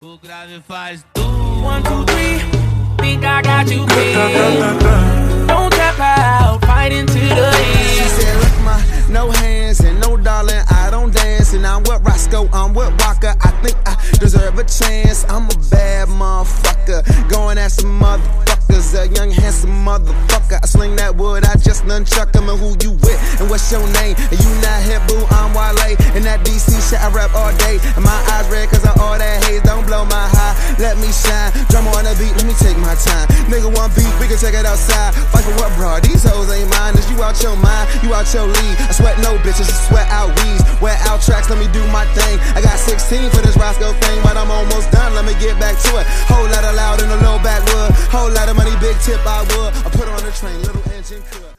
O grave faz tu. 1, 2, 3, think I got you pinned. Don't tap out, fight into the end. She said, look no hands and no darling, I don't dance. And I'm with Roscoe, I'm with Walker, I think I deserve a chance. I'm a bad motherfucker, going at some motherfuckers. A young handsome motherfucker, I sling that wood, I just nunchuck him. And who you with, and what's your name? And you not hip, boo, I'm Wale. And that DC shit I rap all day. And my eyes red cause of all that haze. Don't blow my high, let me shine. Drum on the beat, let me take my time. Nigga want beat, we can take it outside. Fight for what, bro? These hoes ain't mine. Is you out your mind, you out your league. I sweat no bitches, I sweat out weeds. Wear out tracks, let me do my thing. I got 16 for this Roscoe thing, but I'm almost done, let me get back to it. Whole lot of loud in a low backwood. Whole lot of money, big tip I would. I put on the train, little engine could.